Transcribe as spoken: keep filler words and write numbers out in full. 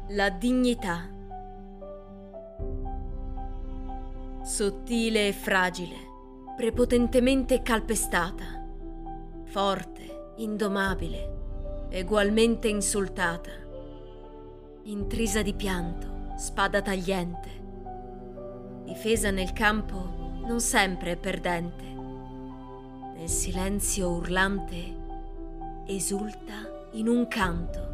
La dignità. Sottile e fragile, prepotentemente calpestata, forte, indomabile, egualmente insultata, intrisa di pianto, spada tagliente, difesa nel campo non sempre perdente, nel silenzio urlante esulta in un canto.